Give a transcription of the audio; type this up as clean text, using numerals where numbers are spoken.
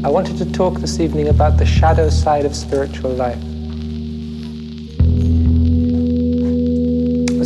I wanted to talk this evening about the shadow side of spiritual life.